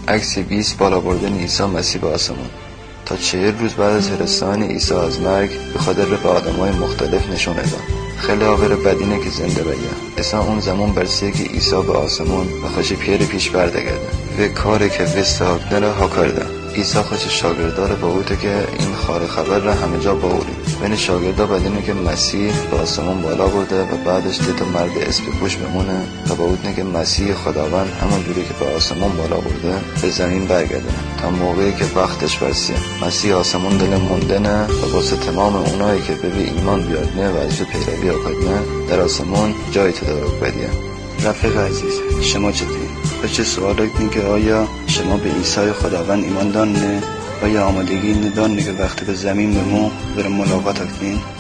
عکس 20 بالا بردن عیسی مسیح به آسمان. تا 40 روز بعد از رسیدن عیسی از مرگ به خاطر به آدمای مختلف نشون داد. خیلی آور بدینه که زنده بگه. اصلا اون زمان برسیه که عیسی به آسمان و خوش پیر پیش بردگرده و کاری که وستاق نره ها کرده. عیسی خوش شاگردار با اوته که این خار خبر را همه جا باوری. بین شاگردا بدینه که مسیح به آسمان بالا برده و بعدش دیتا مرد اسب پوش بمونه و با اوتنه که مسیح خداوند همون جوری که به آسمان بالا برده به زمین برگرده تا موقعی که وقتش برسه. مسیح آسمان دل موندنه و واسه تمام اونایی که به ایمان بیادنه و از پیروی آکدنه در آسمان جای تدارک بدیه. رفیق عزیز، شما چطوری؟ به چه سوال کنید که آیا شما به عیسی خداوند ایمان دانه؟ آیا آمادگی ندانه که وقتی به زمین بمو برای ملاقات کنید؟